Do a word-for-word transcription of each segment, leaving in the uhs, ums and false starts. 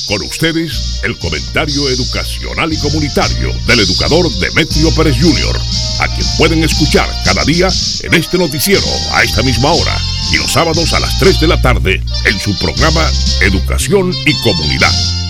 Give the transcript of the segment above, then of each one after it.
Con ustedes, el comentario educacional y comunitario del educador Demetrio Pérez junior, a quien pueden escuchar cada día en este noticiero a esta misma hora y los sábados a las tres de la tarde en su programa Educación y Comunidad.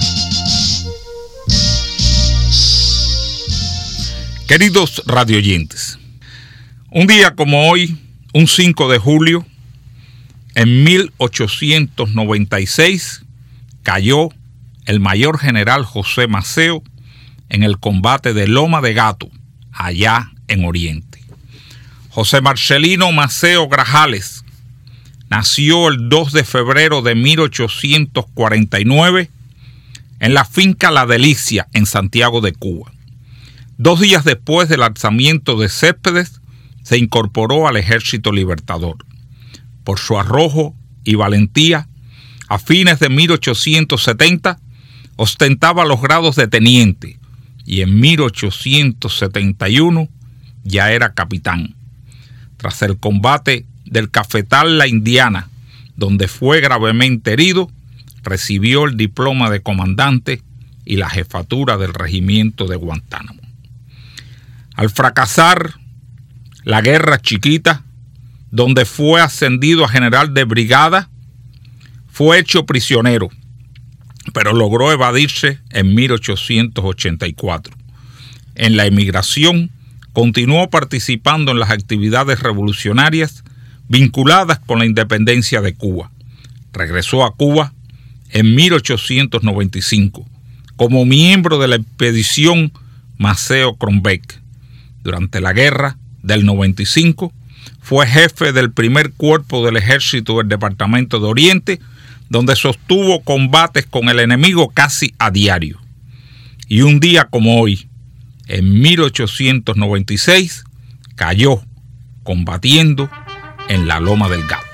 Queridos radioyentes, un día como hoy, un cinco de julio, en mil ochocientos noventa y seis, cayó el mayor general José Maceo en el combate de Loma de Gato, allá en Oriente. José Marcelino Maceo Grajales nació el dos de febrero de mil ochocientos cuarenta y nueve en la finca La Delicia, en Santiago de Cuba. Dos días después del alzamiento de Céspedes, se incorporó al Ejército Libertador. Por su arrojo y valentía, a fines de mil ochocientos setenta, ostentaba los grados de teniente y en mil ochocientos setenta y uno ya era capitán. Tras el combate del Cafetal La Indiana, donde fue gravemente herido, recibió el diploma de comandante y la jefatura del regimiento de Guantánamo. Al fracasar la Guerra Chiquita, donde fue ascendido a general de brigada, fue hecho prisionero, pero logró evadirse en mil ochocientos ochenta y cuatro. En la emigración, continuó participando en las actividades revolucionarias vinculadas con la independencia de Cuba. Regresó a Cuba en mil ochocientos noventa y cinco como miembro de la expedición Maceo-Cronbeck. Durante la guerra del noventa y cinco, fue jefe del primer cuerpo del ejército del Departamento de Oriente, donde sostuvo combates con el enemigo casi a diario. Y un día como hoy, en mil ochocientos noventa y seis, cayó combatiendo en la Loma del Gato.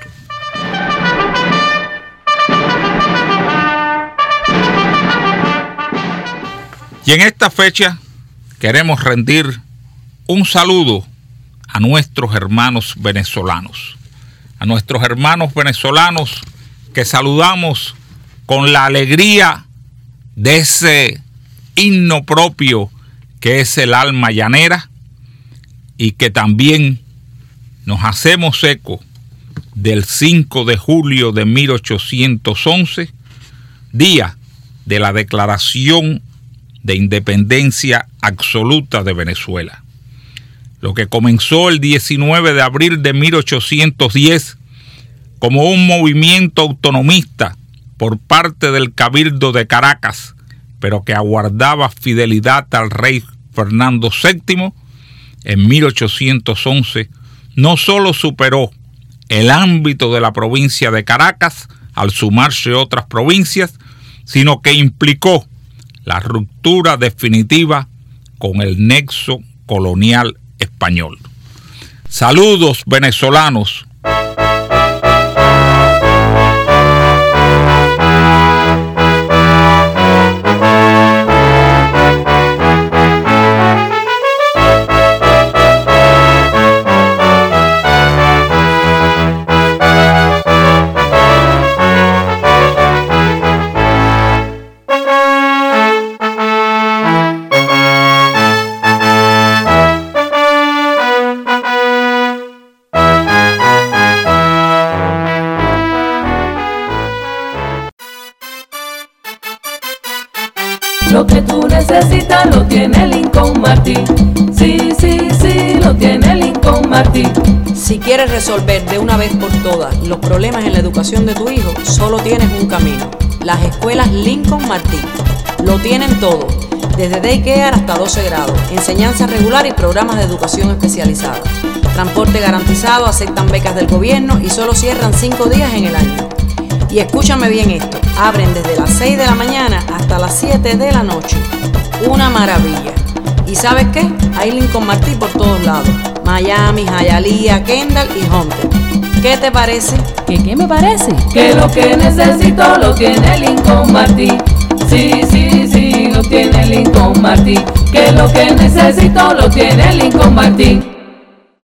Y en esta fecha queremos rendir un saludo a nuestros hermanos venezolanos, a nuestros hermanos venezolanos que saludamos con la alegría de ese himno propio que es el alma llanera, y que también nos hacemos eco del cinco de julio de mil ochocientos once, día de la Declaración de Independencia Absoluta de Venezuela. Lo que comenzó el diecinueve de abril de mil ochocientos diez como un movimiento autonomista por parte del Cabildo de Caracas, pero que aguardaba fidelidad al rey Fernando séptimo, en mil ochocientos once no solo superó el ámbito de la provincia de Caracas al sumarse otras provincias, sino que implicó la ruptura definitiva con el nexo colonial español. Saludos venezolanos. Lo que tú necesitas lo tiene Lincoln Martin. Sí, sí, sí, lo tiene Lincoln Martin. Si quieres resolver de una vez por todas los problemas en la educación de tu hijo, solo tienes un camino: las escuelas Lincoln Martin. Lo tienen todo, desde daycare hasta doce grados, enseñanza regular y programas de educación especializada. Transporte garantizado, aceptan becas del gobierno y solo cierran cinco días en el año. Y escúchame bien esto, abren desde las seis de la mañana hasta las siete de la noche. Una maravilla. ¿Y sabes qué? Hay Lincoln Martin por todos lados: Miami, Hialeah, Kendall y Hunter. ¿Qué te parece? ¿Qué qué me parece? Que lo que necesito lo tiene Lincoln Martin. Sí, sí, sí, lo tiene Lincoln Martin. Que lo que necesito lo tiene Lincoln Martin.